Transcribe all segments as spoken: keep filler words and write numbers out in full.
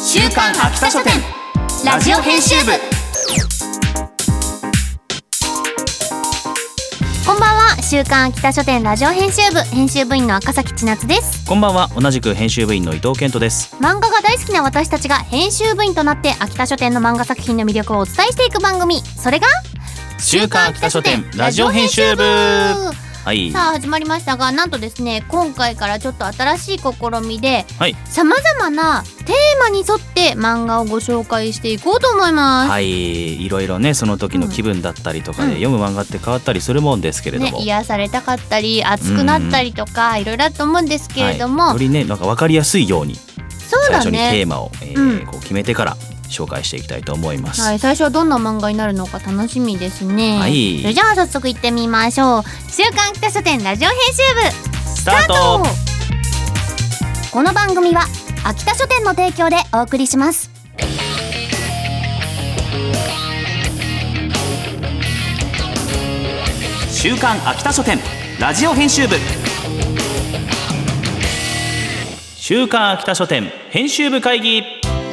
週刊秋田書店ラジオ編集部。こんばんは。週刊秋田書店ラジオ編集部編集部員の赤崎千夏です。 こんばんは。同じく編集部員の伊藤健人です。 漫画が大好きな私たちが編集部員となって秋田書店の漫画作品の魅力をお伝えしていく番組、それが週刊秋田書店ラジオ編集部。はい、 さあ始まりましたが、なんとですね、今回からちょっと新しい試みでさまざまなテーマに沿って漫画をご紹介していこうと思います。 はい、いろいろね、その時の気分だったりとかで、うん、読む漫画って変わったりするもんですけれども、 ね、癒されたかったり熱くなったりとか、いろいろあると思うんですけれども、 はい、よりね、なんか分かりやすいようにそうだ、ね、 最初にテーマを、えーうん、こう決めてから紹介していきたいと思います。 はい、最初はどんな漫画になるのか楽しみですね。 はい、 それじゃあ早速行ってみましょう。週刊秋田書店ラジオ編集部スタート。 この番組は秋田書店の提供でお送りします。 週刊秋田書店ラジオ編集部。週刊秋田書店編集部会議。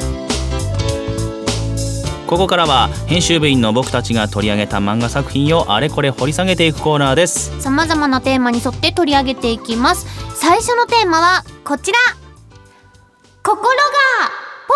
ここからは編集部員の僕たちが取り上げた漫画作品をあれこれ掘り下げていくコーナーです。 さまざまなテーマに沿って取り上げていきます。最初のテーマはこちら、心がポ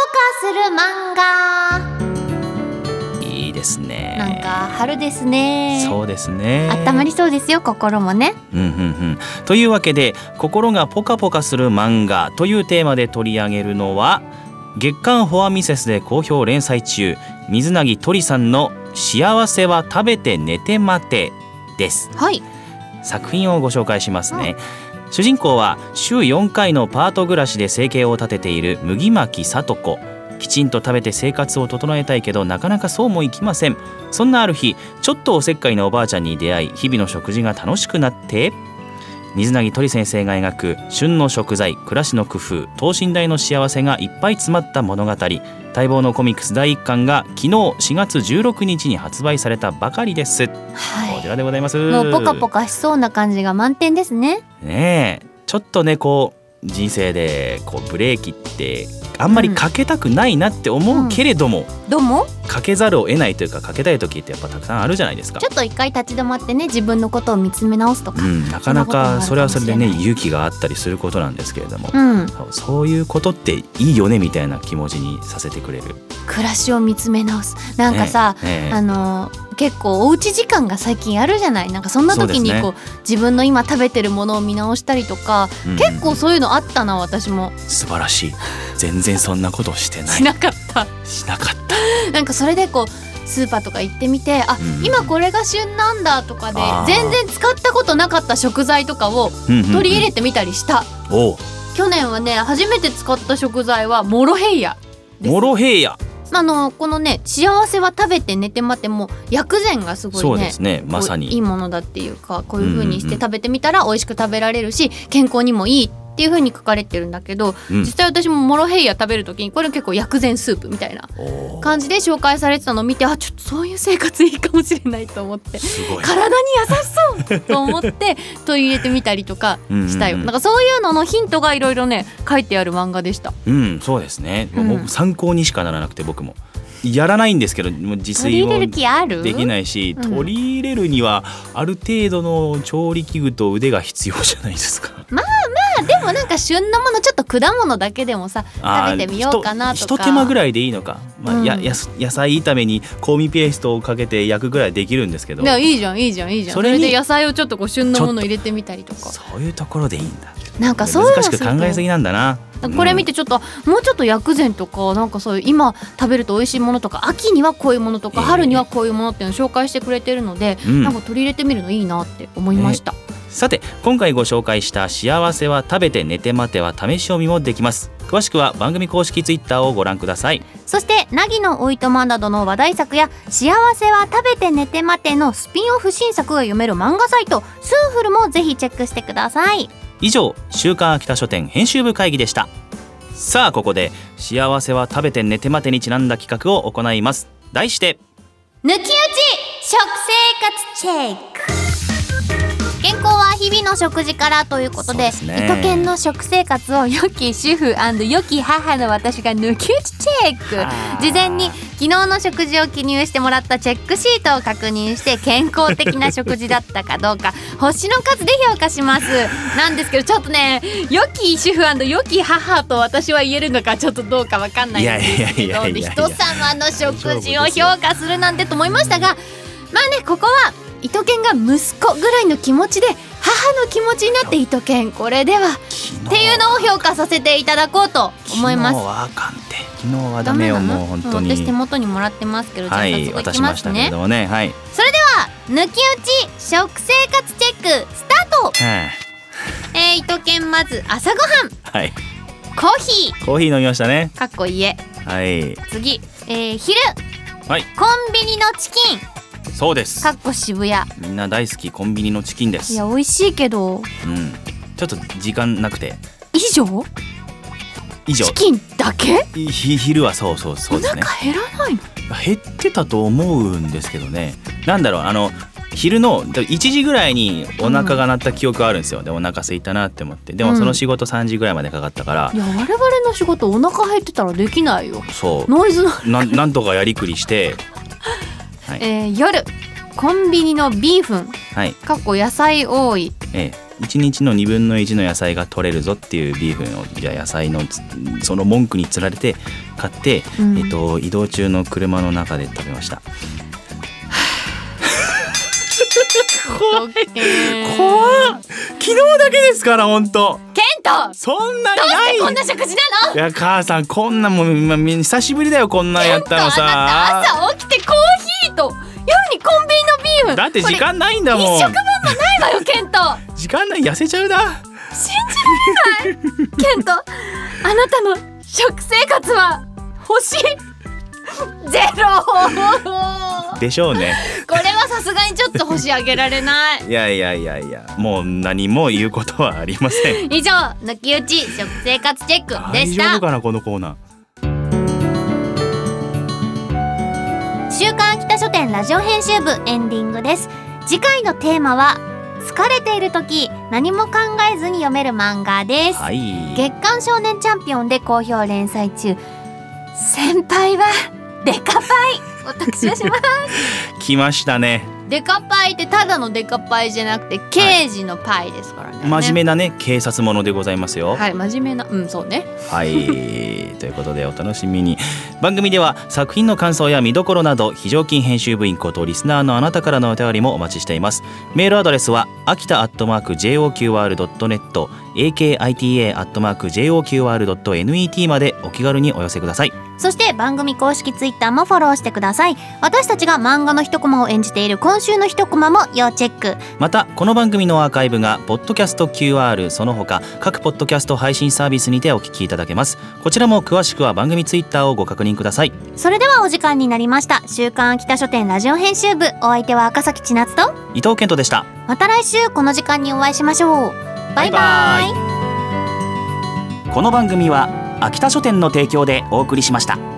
カポカする漫画。いいですね。 なんか春ですね。 そうですね。 温まりそうですよ、心もね。 うんうんうん。というわけで、心がポカポカする漫画というテーマで取り上げるのは、月刊フォアミセスで好評連載中、水凪鳥さんの幸せは食べて寝て待てです。 はい、 作品をご紹介しますね。うん、主人公は週よんかいのパート暮らしで生計を立てている麦巻聡子。きちんと食べて生活を整えたいけどなかなかそうもいきません。そんなある日、ちょっとおせっかいなおばあちゃんに出会い、日々の食事が楽しくなって、水凪鳥先生が描く旬の食材、暮らしの工夫、等身大の幸せがいっぱい詰まった物語、待望のコミックスだいいっかんが昨日しがつじゅうろくにちに発売されたばかりです。はい、こちらでございます。 もうポカポカしそうな感じが満点ですね。 ねえ、ちょっとね、こう人生でこうブレーキってあんまりかけたくないなって思うけれども、 うん、どうもかけざるを得ないというか、かけたい時ってやっぱたくさんあるじゃないですか。 ちょっと一回立ち止まってね、自分のことを見つめ直すとか、うん、 なかなかそれはそれでね、勇気があったりすることなんですけれども、 うん、 そういうことっていいよねみたいな気持ちにさせてくれる。 暮らしを見つめ直す、なんかさ、ねね、あの結構おうち時間が最近あるじゃない。なんかそんな時にこう、ね、自分の今食べてるものを見直したりとか、うん、結構そういうのあったな。私も素晴らしい。全然そんなことしてない。 しなかったしなかったなんかそれでこうスーパーとか行ってみて、あ、うん、今これが旬なんだとかで全然使ったことなかった食材とかを取り入れてみたりした、うんうんうん、去年はね、初めて使った食材はモロヘイヤです。 モロヘイヤ、 あのこのね、幸せは食べて寝て待ても薬膳がすごいね、 そうですね、まさにいいものだっていうか、こういう風にして食べてみたら美味しく食べられるし、健康にもいいっていう風に書かれてるんだけど、うん、実際私もモロヘイヤ食べるときにこれ結構薬膳スープみたいな感じで紹介されてたのを見て、あ、ちょっとそういう生活いいかもしれないと思って、体に優しそうと思って取り入れてみたりとかしたよ。うんうんうん、なんかそういうののヒントがいろいろね書いてある漫画でした。 うん、そうですね。もう僕参考にしかならなくて、僕もやらないんですけど、自炊もできないし、取り入れるにはある程度の調理器具と腕が必要じゃないですか。 まあまあ、でもなんか旬のもの、ちょっと果物だけでもさ食べてみようかなとか、 ひと手間ぐらいでいいのか、まあうん、やや野菜炒めに香味ペーストをかけて焼くぐらいできるんですけど、いや、いいじゃんいいじゃんいいじゃん。それで野菜をちょっとこう旬のもの入れてみたりとか、 そういうところでいいんだ。 なんかそういうの難しく考えすぎなんだな。 これ見てちょっと、うん、もうちょっと薬膳とか、なんかそういう今食べると美味しいものとか、秋にはこういうものとか、えー、春にはこういうものっていうのを紹介してくれてるので、うん、なんか取り入れてみるのいいなって思いました。 えー、さて今回ご紹介した幸せは食べて寝て待ては試し読みもできます。詳しくは番組公式ツイッターをご覧ください。 そして凪のおいとまなどの話題作や幸せは食べて寝て待てのスピンオフ新作が読める漫画サイトスーフルもぜひチェックしてください。 以上、週刊秋田書店編集部会議でした。さあここで幸せは食べて寝て待てにちなんだ企画を行います。題して抜き打ち食生活チェック。 健康は日々の食事からということで、 そうですね、 糸犬の食生活を良き主婦&良き母の私が抜き打ちチェック。事前に昨日の食事を記入してもらったチェックシートを確認して健康的な食事だったかどうか星の数で評価しますなんですけど、ちょっとね良き主婦&良き母と私は言えるのかちょっとどうかわかんないんですけど、で人様の食事を評価するなんてと思いましたが、まあね、ここは糸犬が息子ぐらいの気持ちで母の気持ちになって糸犬これではっていうのを評価させていただこうと思います。 昨日はあかんて、昨日はダメよ、もう本当に。 私手元にもらってますけど、 はい、 じゃあ早速い渡しましたきますね。 けれどもね、はい、 それでは抜き打ち食生活チェックスタート。 はえー、糸犬まず朝ごはん、 あ、はい、 コーヒーコーヒー飲みましたね。 かっこ家。 はい、 次、えー、昼、 はい、 コンビニのチキンそうです。 かっこ渋谷。 みんな大好きコンビニのチキンです。 いや美味しいけど、 うん、ちょっと時間なくて以上以上チキンだけひ昼はそうそうそうですね。 お腹減らないの？ 減ってたと思うんですけどね。なんだろう、あの昼のいちじぐらいにお腹が鳴った記憶があるんですよ、うん、でお腹空いたなって思って、でもその仕事さんじぐらいまでかかったから、 うん、いや我々の仕事お腹減ってたらできないよ。 そうノイズな, なんとかやりくりしてはい、 えー、夜コンビニのビーフン、 はい、 かっこ野菜多い、 ええ、いちにちのにぶんのいちの野菜が取れるぞっていうビーフンを、じゃあ野菜のその文句につられて買って、うんえっと、移動中の車の中で食べました。怖い怖っ、昨日だけですから本当。 ケント、 そんなにどうない。 してこんな食事なの？ いや母さんこんなもん、ま、久しぶりだよこんなんやったのさ。 あなた朝起きてコーヒーと夜にコンビニのビーフン、 だって時間ないんだもん。 一食分もないわよケント。 時間ない、痩せちゃうだ。 信じられないケント、あなたの食生活は星ゼロでしょうね。 これはさすがにちょっと星あげられない。 いやいやいやいや、もう何も言うことはありません。 以上、抜き打ち食生活チェックでした。 大丈夫かなこのコーナー。週刊秋田書店ラジオ編集部エンディングです。次回のテーマは疲れている時何も考えずに読める漫画です、はい、月刊少年チャンピオンで好評連載中、先輩はデカパイを特集します来ましたね。 デカパイってただのデカパイじゃなくて刑事のパイですからね、 はい、真面目なね警察ものでございますよ。 はい、真面目な、うんそうねはいということでお楽しみに。番組では作品の感想や見どころなど非常勤編集部員ことリスナーのあなたからのお便りもお待ちしています。メールアドレスは秋田アットマーク ジェイオーキューアールドットネット エーケーアイティーエー アットマーク ジェイオーキューアールドットネット までお気軽にお寄せください。 そして番組公式ツイッターもフォローしてください。私たちが漫画の一コマを演じている今週の一コマも要チェック。 またこの番組のアーカイブがポッドキャスト キューアール その他各ポッドキャスト配信サービスにてお聞きいただけます。こちらも詳しくは番組ツイッターをご確認ください。 それではお時間になりました。週刊秋田書店ラジオ編集部、お相手は赤崎千夏と伊藤健人でした。 また来週この時間にお会いしましょう。バイバイ。バイバイ。 この番組は秋田書店の提供でお送りしました。